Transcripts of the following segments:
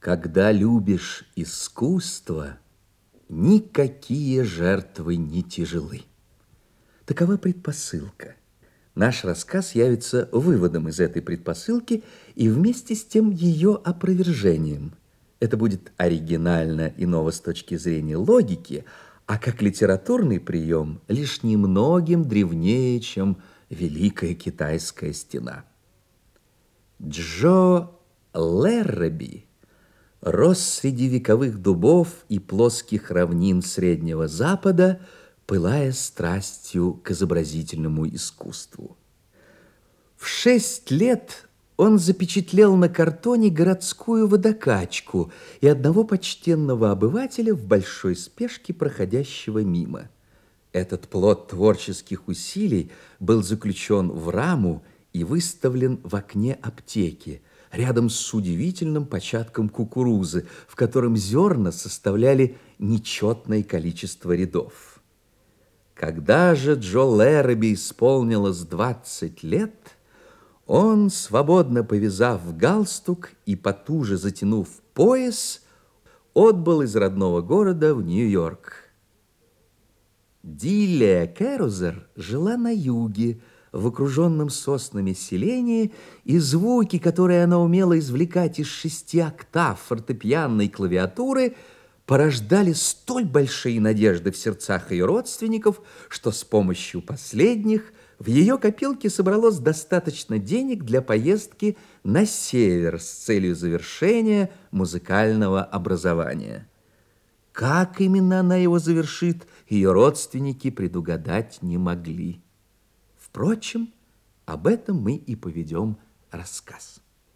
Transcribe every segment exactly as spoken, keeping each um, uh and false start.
Когда любишь искусство, никакие жертвы не тяжелы. Такова предпосылка. Наш рассказ явится выводом из этой предпосылки и вместе с тем ее опровержением. Это будет оригинально и ново с точки зрения логики, а как литературный прием лишь немногим древнее, чем Великая Китайская стена. Джо Лерреби рос среди вековых дубов и плоских равнин Среднего Запада, пылая страстью к изобразительному искусству. В шесть лет он запечатлел на картоне городскую водокачку и одного почтенного обывателя в большой спешке, проходящего мимо. Этот плод творческих усилий был заключен в раму и выставлен в окне аптеки, рядом с удивительным початком кукурузы, в котором зерна составляли нечетное количество рядов. Когда же Джо Лерреби исполнилось двадцать лет, он, свободно повязав галстук и потуже затянув пояс, отбыл из родного города в Нью-Йорк. Дилия Керузер жила на юге, в окруженном соснами селении, и звуки, которые она умела извлекать из шести октав фортепианной клавиатуры, порождали столь большие надежды в сердцах ее родственников, что с помощью последних в ее копилке собралось достаточно денег для поездки на север с целью завершения музыкального образования. Как именно она его завершит, ее родственники предугадать не могли. Впрочем, об этом мы и поведем рассказ.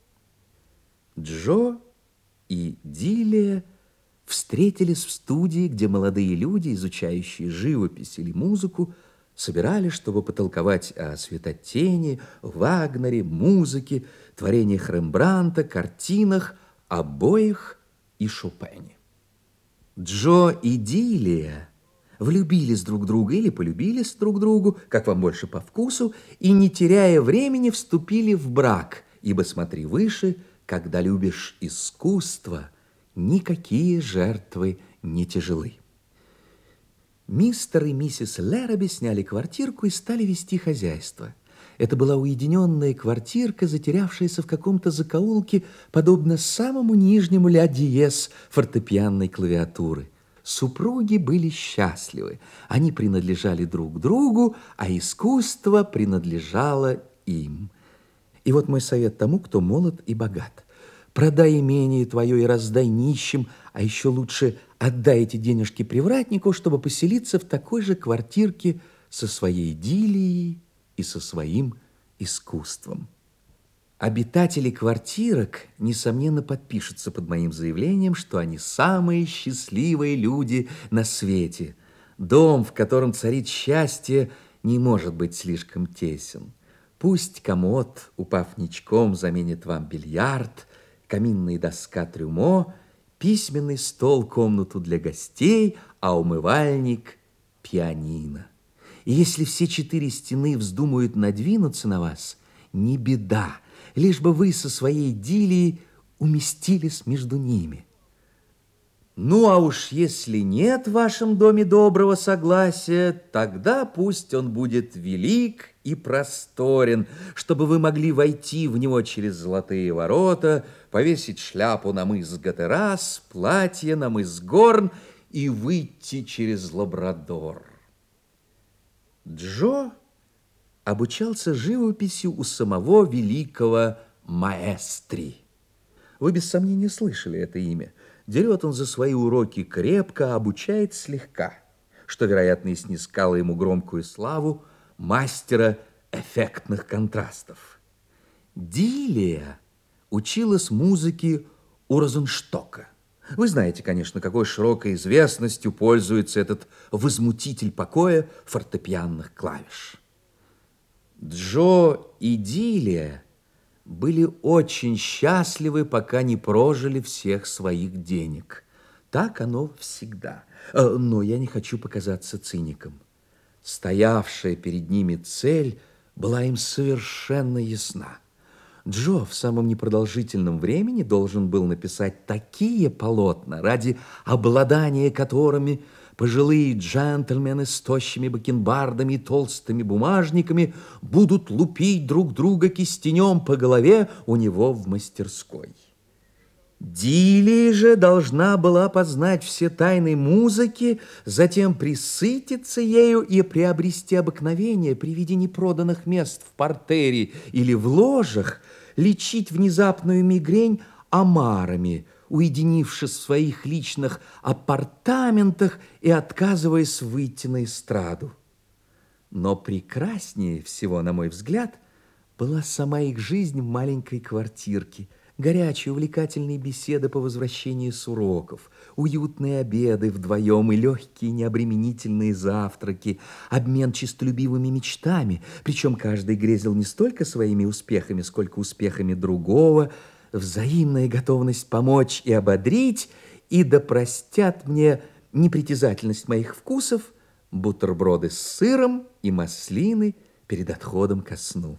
Джо и Дилия встретились в студии, где молодые люди, изучающие живопись или музыку, собирались, чтобы потолковать о светотени, Вагнере, музыке, творениях Рембрандта, картинах, обоях и Шопене. Джо и Дилия влюбились друг в друга или полюбились друг другу, как вам больше по вкусу, и, не теряя времени, вступили в брак, ибо, смотри выше, когда любишь искусство, никакие жертвы не тяжелы. Мистер и миссис Лерреби сняли квартирку и стали вести хозяйство. Это была уединенная квартирка, затерявшаяся в каком-то закоулке, подобно самому нижнему ля диез фортепианной клавиатуры. Супруги были счастливы. Они принадлежали друг другу, а искусство принадлежало им. И вот мой совет тому, кто молод и богат. Продай имение твое и раздай нищим, а еще лучше отдай эти денежки привратнику, чтобы поселиться в такой же квартирке со своей Дилией и со своим искусством. Обитатели квартирок, несомненно, подпишутся под моим заявлением, что они самые счастливые люди на свете. Дом, в котором царит счастье, не может быть слишком тесен. Пусть комод, упав ничком, заменит вам бильярд, каминная доска трюмо, письменный стол комнату для гостей, а умывальник пианино. И если все четыре стены вздумают надвинуться на вас, не беда, лишь бы вы со своей Дилией уместились между ними. Ну, а уж если нет в вашем доме доброго согласия, тогда пусть он будет велик и просторен, чтобы вы могли войти в него через золотые ворота, повесить шляпу на мыс Гатерас, платье на мыс Горн и выйти через Лабрадор. Джо обучался живописи у самого великого маэстри. Вы без сомнения слышали это имя. Дерет он за свои уроки крепко, а обучает слегка, что, вероятно, и снискало ему громкую славу мастера эффектных контрастов. Дилия училась музыке у Розенштока. Вы знаете, конечно, какой широкой известностью пользуется этот возмутитель покоя фортепианных клавиш. Джо и Дилия были очень счастливы, пока не прожили всех своих денег. Так оно всегда. Но я не хочу показаться циником. Стоявшая перед ними цель была им совершенно ясна. Джо в самом непродолжительном времени должен был написать такие полотна, ради обладания которыми пожилые джентльмены с тощими бакенбардами и толстыми бумажниками будут лупить друг друга кистенем по голове у него в мастерской. Дилли же должна была познать все тайны музыки, затем присытиться ею и приобрести обыкновение при виде непроданных мест в партере или в ложах, лечить внезапную мигрень омарами, уединившись в своих личных апартаментах и отказываясь выйти на эстраду. Но прекраснее всего, на мой взгляд, была сама их жизнь в маленькой квартирке, горячие увлекательные беседы по возвращении с уроков, уютные обеды вдвоем и легкие необременительные завтраки, обмен честолюбивыми мечтами, причем каждый грезил не столько своими успехами, сколько успехами другого, взаимная готовность помочь и ободрить, и да простят мне непритязательность моих вкусов, бутерброды с сыром и маслины перед отходом ко сну.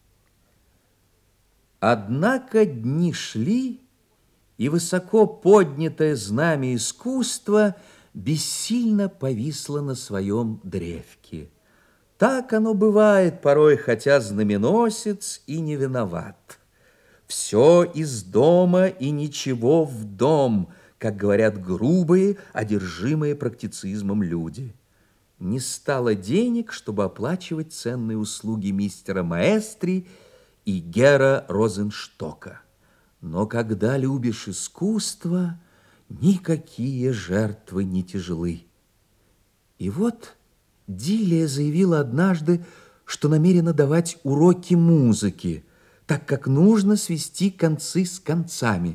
Однако дни шли, и высоко поднятое знамя искусства бессильно повисло на своем древке. Так оно бывает порой, хотя знаменосец и не виноват. Все из дома и ничего в дом, как говорят грубые, одержимые практицизмом люди. Не стало денег, чтобы оплачивать ценные услуги мистера Маэстри и Гера Розенштока. Но когда любишь искусство, никакие жертвы не тяжелы. И вот Дилия заявила однажды, что намерена давать уроки музыки, так как нужно свести концы с концами.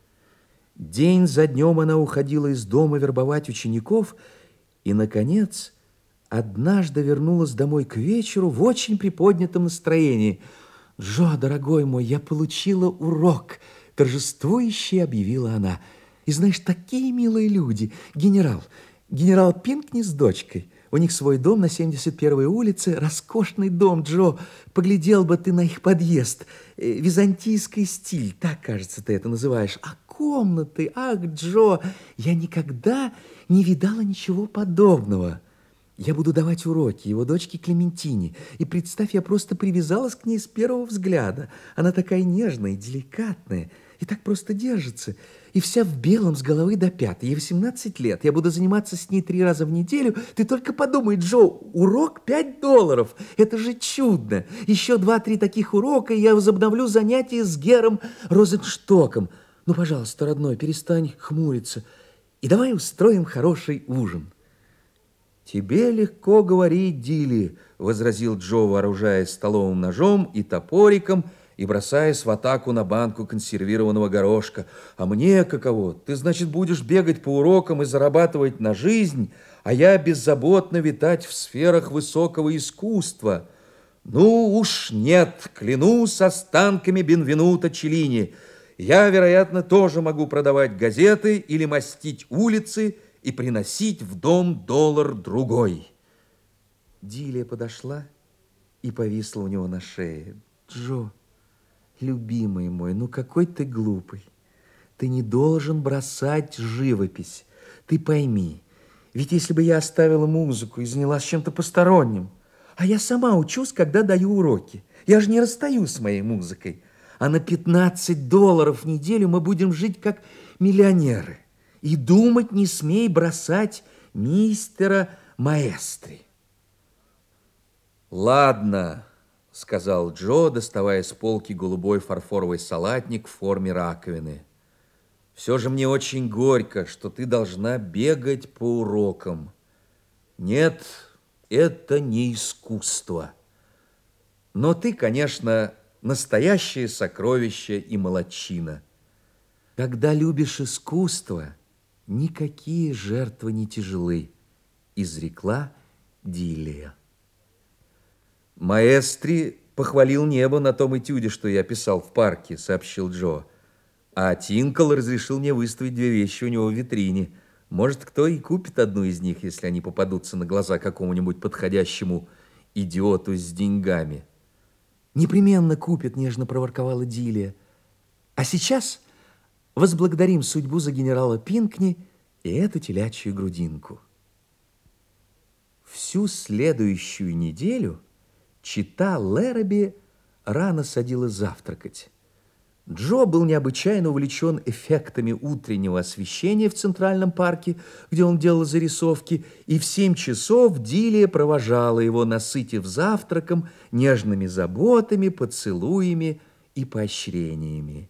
День за днем она уходила из дома вербовать учеников и, наконец, однажды вернулась домой к вечеру в очень приподнятом настроении. «Джо, дорогой мой, я получила урок», — торжествующе объявила она. «И знаешь, такие милые люди. Генерал, генерал Пинкни с дочкой. У них свой дом на семьдесят первой улице, роскошный дом, Джо. Поглядел бы ты на их подъезд. Византийский стиль, так, кажется, ты это называешь. А комнаты, ах, Джо, я никогда не видала ничего подобного». Я буду давать уроки его дочке Клементине. И представь, я просто привязалась к ней с первого взгляда. Она такая нежная, деликатная, и так просто держится. И вся в белом с головы до пят. Ей восемнадцать лет. Я буду заниматься с ней три раза в неделю. Ты только подумай, Джо, урок пять долларов. Это же чудно. Еще два-три таких урока, и я возобновлю занятия с Гером Розенштоком. Ну, пожалуйста, родной, перестань хмуриться. И давай устроим хороший ужин. «Тебе легко говорить, Дилли», — возразил Джо, вооружаясь столовым ножом и топориком и бросаясь в атаку на банку консервированного горошка. «А мне каково? Ты, значит, будешь бегать по урокам и зарабатывать на жизнь, а я беззаботно витать в сферах высокого искусства. Ну уж нет, клянусь останками Бенвенуто Челлини. Я, вероятно, тоже могу продавать газеты или мастить улицы, и приносить в дом доллар-другой». Дилия подошла и повисла у него на шее. «Джо, любимый мой, ну какой ты глупый. Ты не должен бросать живопись. Ты пойми, ведь если бы я оставила музыку и занялась чем-то посторонним, а я сама учусь, когда даю уроки, я же не расстаюсь с моей музыкой, а на пятнадцать долларов в неделю мы будем жить как миллионеры. И думать не смей бросать мистера Маэстри». «Ладно», — сказал Джо, доставая с полки голубой фарфоровый салатник в форме раковины. «Все же мне очень горько, что ты должна бегать по урокам. Нет, это не искусство. Но ты, конечно, настоящее сокровище и молодчина. Когда любишь искусство, никакие жертвы не тяжелы», — изрекла Дилия. «Маэстри похвалил небо на том этюде, что я писал в парке», — сообщил Джо. «А Тинкл разрешил мне выставить две вещи у него в витрине. Может, кто и купит одну из них, если они попадутся на глаза какому-нибудь подходящему идиоту с деньгами». Непременно купят, нежно проворковала Дилия. А сейчас возблагодарим судьбу за генерала Пинкни и эту телячью грудинку. Всю следующую неделю чета Лэраби рано садилась завтракать. Джо был необычайно увлечен эффектами утреннего освещения в Центральном парке, где он делал зарисовки, и в семь часов Дилия провожала его, насытив завтраком, нежными заботами, поцелуями и поощрениями.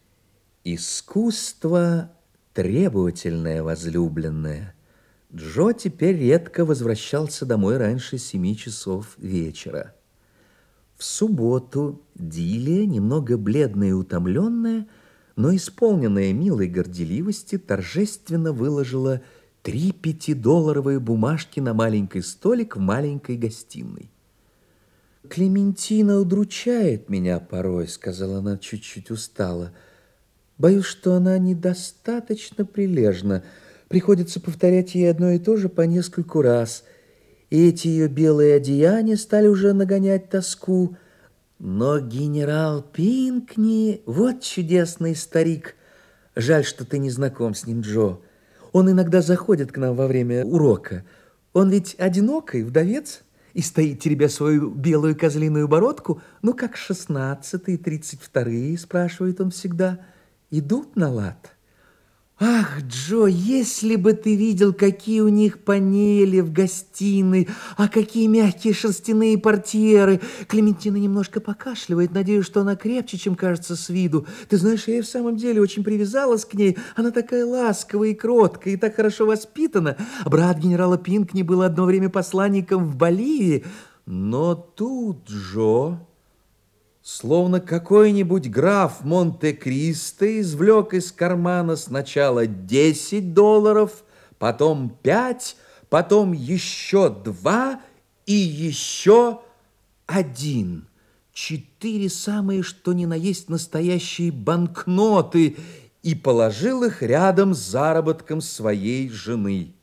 Искусство требовательное, возлюбленное. Джо теперь редко возвращался домой раньше семи часов вечера. В субботу Дилия, немного бледная и утомленная, но исполненная милой горделивости, торжественно выложила три пятидолларовые бумажки на маленький столик в маленькой гостиной. «Клементина удручает меня порой», — сказала она чуть-чуть устало. «Боюсь, что она недостаточно прилежна. Приходится повторять ей одно и то же по нескольку раз. И эти ее белые одеяния стали уже нагонять тоску. Но генерал Пинкни, вот чудесный старик. Жаль, что ты не знаком с ним, Джо. Он иногда заходит к нам во время урока. Он ведь одинокий, вдовец, и стоит, теребя свою белую козлиную бородку. Ну, как шестнадцатые, тридцать вторые, спрашивает он всегда. Идут на лад. Ах, Джо, если бы ты видел, какие у них панели в гостиной, а какие мягкие шерстяные портьеры. Клементина немножко покашливает, надеюсь, что она крепче, чем кажется с виду. Ты знаешь, я и в самом деле очень привязалась к ней. Она такая ласковая и кроткая, и так хорошо воспитана. Брат генерала Пинкни был одно время посланником в Боливии. Но тут, Джо, словно какой-нибудь граф Монте-Кристо извлек из кармана сначала десять долларов, потом пять, потом еще два и еще один. Четыре самые, что ни на есть, настоящие банкноты, и положил их рядом с заработком своей жены.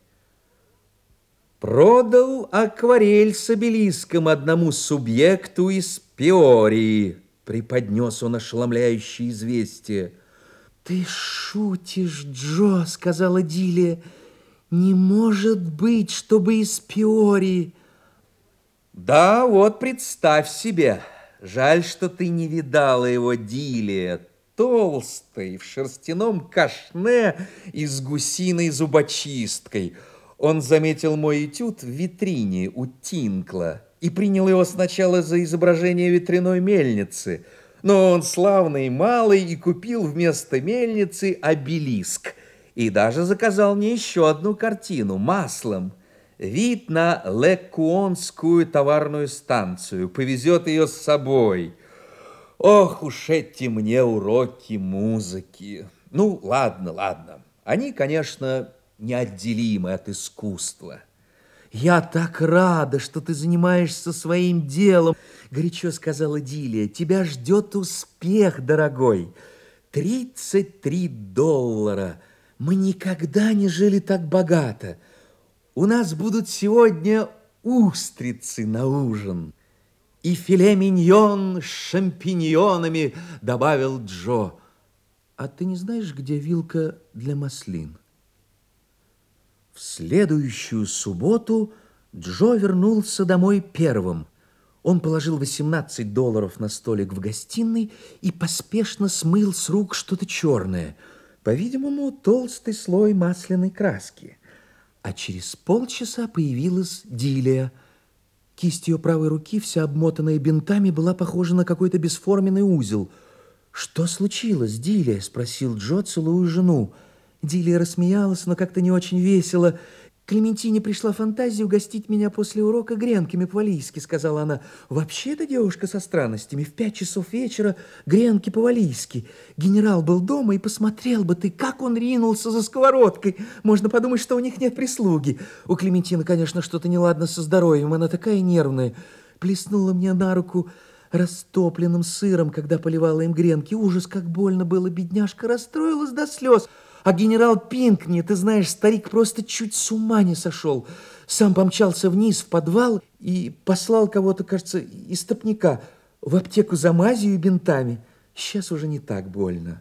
Продал акварель с обелиском одному субъекту из Пиории, преподнес он ошеломляющее известие. «Ты шутишь, Джо», — сказала Дилия. «Не может быть, чтобы из Пиории». «Да, вот представь себе. Жаль, что ты не видала его, Дилия. Толстый, в шерстяном кашне и с гусиной зубочисткой. Он заметил мой этюд в витрине у Тинкла и принял его сначала за изображение ветряной мельницы. Но он славный малый и купил вместо мельницы обелиск. И даже заказал мне еще одну картину маслом. Вид на Лекуонскую товарную станцию. Повезет ее с собой. Ох уж эти мне уроки музыки. Ну, ладно, ладно. Они, конечно, неотделимы от искусства. «Я так рада, что ты занимаешься своим делом», — горячо сказала Дилия. «Тебя ждет успех, дорогой. Тридцать три доллара. Мы никогда не жили так богато. У нас будут сегодня устрицы на ужин. И филе миньон с шампиньонами», — добавил Джо. «А ты не знаешь, где вилка для маслин?» В следующую субботу Джо вернулся домой первым. Он положил восемнадцать долларов на столик в гостиной и поспешно смыл с рук что-то черное, по-видимому, толстый слой масляной краски. А через полчаса появилась Дилия. Кисть ее правой руки, вся обмотанная бинтами, была похожа на какой-то бесформенный узел. «Что случилось, Дилия?» – спросил Джо, целуя жену. Дилия рассмеялась, но как-то не очень весело. «Клементине пришла фантазия угостить меня после урока гренками по-валийски», — сказала она. «Вообще-то девушка со странностями. В пять часов вечера гренки по-валийски. Генерал был дома, и посмотрел бы ты, как он ринулся за сковородкой. Можно подумать, что у них нет прислуги. У Клементины, конечно, что-то неладно со здоровьем. Она такая нервная. Плеснула мне на руку растопленным сыром, когда поливала им гренки. Ужас, как больно было, бедняжка, расстроилась до слез». А генерал Пинкни, ты знаешь, старик просто чуть с ума не сошел. Сам помчался вниз в подвал и послал кого-то, кажется, истопника. в аптеку за мазью и бинтами. Сейчас уже не так больно.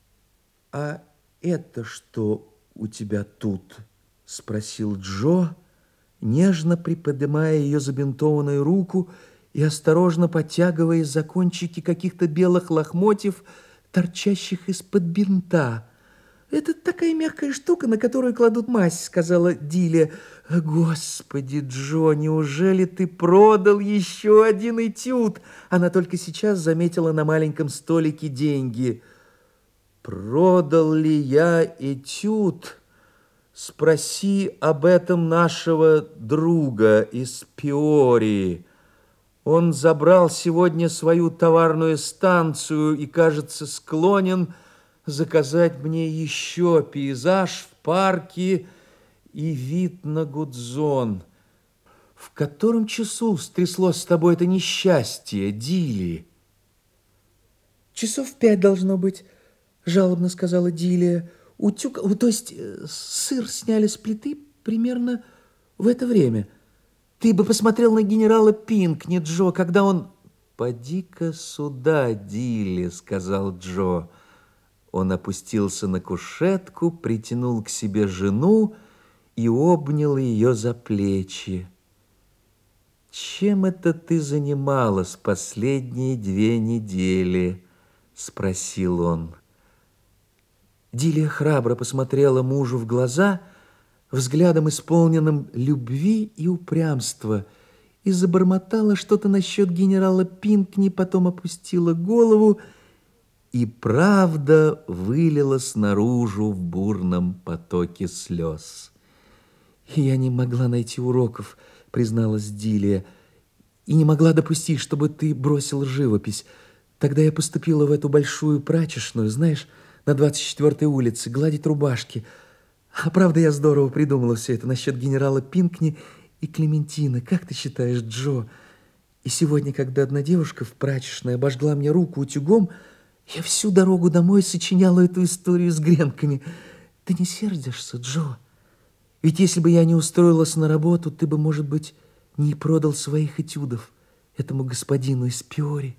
А это что у тебя тут? Спросил Джо, нежно приподнимая ее забинтованную руку и осторожно подтягивая за кончики каких-то белых лохмотьев, торчащих из-под бинта. «Это такая мягкая штука, на которую кладут мазь», — сказала Дилия. «Господи, Джо, неужели ты продал еще один этюд?» Она только сейчас заметила на маленьком столике деньги. «Продал ли я этюд? Спроси об этом нашего друга из Пиории. Он забрал сегодня свою товарную станцию и, кажется, склонен заказать мне еще пейзаж в парке и вид на Гудзон. В котором часу стряслось с тобой это несчастье, Дили?» «Часов в пять должно быть», — жалобно сказала Дилия. «Утюг, то есть сыр сняли с плиты примерно в это время. Ты бы посмотрел на генерала Пинкни, Джо, когда он...» «Поди-ка сюда, Дилли», — сказал Джо. Он опустился на кушетку, притянул к себе жену и обнял ее за плечи. «Чем это ты занималась последние две недели?» — спросил он. Дилия храбро посмотрела мужу в глаза, взглядом исполненным любви и упрямства, и забормотала что-то насчет генерала Пинкни, потом опустила голову, и правда вылилась наружу в бурном потоке слез. «Я не могла найти уроков», — призналась Дилия, «и не могла допустить, чтобы ты бросил живопись. Тогда я поступила в эту большую прачечную, знаешь, на двадцать четвёртой улице, гладить рубашки. А правда, я здорово придумала все это насчет генерала Пинкни и Клементины. Как ты считаешь, Джо? И сегодня, когда одна девушка в прачечной обожгла мне руку утюгом, я всю дорогу домой сочиняла эту историю с гренками. Ты не сердишься, Джо? Ведь если бы я не устроилась на работу, ты бы, может быть, не продал своих этюдов этому господину из Пиори».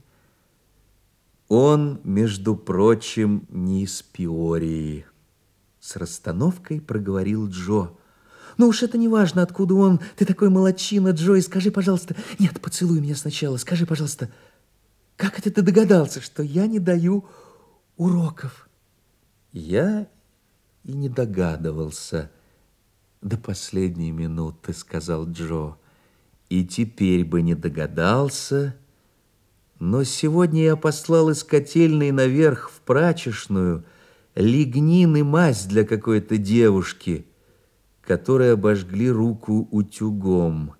«Он, между прочим, не из Пиории», — с расстановкой проговорил Джо. «Ну уж это не важно, откуда он. Ты такой молодчина, Джо, и скажи, пожалуйста... Нет, поцелуй меня сначала. Скажи, пожалуйста, как это ты догадался, что я не даю уроков?» «Я и не догадывался до последней минуты», — сказал Джо. «И теперь бы не догадался, но сегодня я послал из котельной наверх в прачечную лигнин и мазь для какой-то девушки, которой обожгли руку утюгом.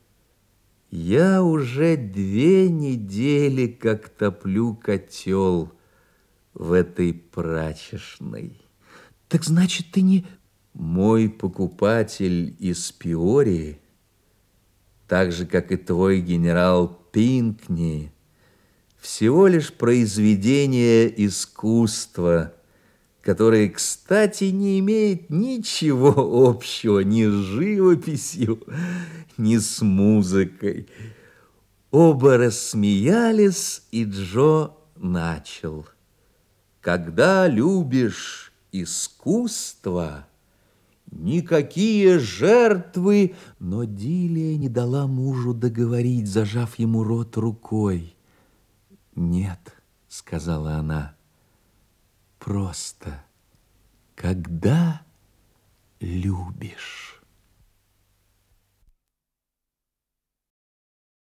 Я уже две недели как топлю котел в этой прачечной». «Так значит, ты не...» «Мой покупатель из Пиории, так же, как и твой генерал Пинкни, всего лишь произведение искусства, которое, кстати, не имеет ничего общего ни с живописью, ни с музыкой». Оба рассмеялись, и Джо начал. «Когда любишь искусство, никакие жертвы...» Но Дилия не дала мужу договорить, зажав ему рот рукой. «Нет», — сказала она, — «просто когда любишь».